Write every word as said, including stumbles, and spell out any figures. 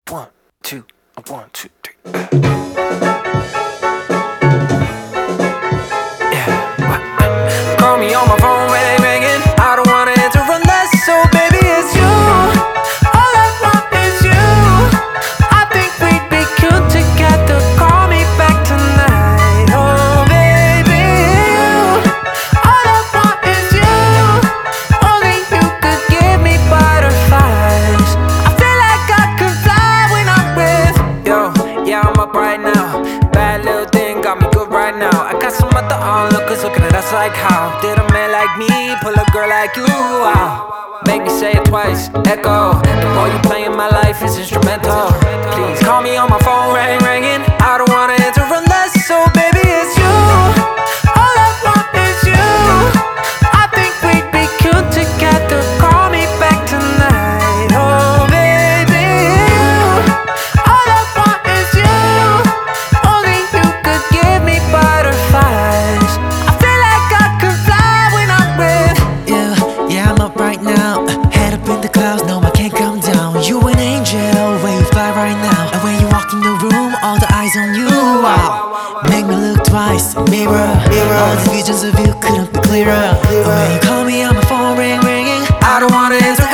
One, two, one, two, three. Yeah. Call me on my phone, ring, ringing. I don't wanna answer unless, so baby, it's you. All I want is you. I think we'd be cute together. Call me back tonight, oh baby. You. All I want is you. Only you could give me butterflies. I feel like I could fly when I'm with yo. Yeah, I'm up right now. Bad little thing got me good right now. I got some other onlookers looking at us like how did a man like me pull a girl like you out? Make me say it twice, echo. The more you play in my life is instrumental. Please call me on my phone, ring, ringing. I don't wanna answer unless, so baby, it's you. All I want is you. I think we'd be cute together. Call me back tonight, oh baby. You. All I want is you. Only you could give me butterflies. I feel like I could fly when I'm with you. Yeah, I'm up right now. Head up in the clouds, no, I can't come down. You an angel, where you fly right now. And when you walk in the room, all the eyes on you. Wow, make me look twice. Mirror, mirror. All the visions of you couldn't be clearer. And when you call me on my phone, ring, ringing. I don't wanna answer.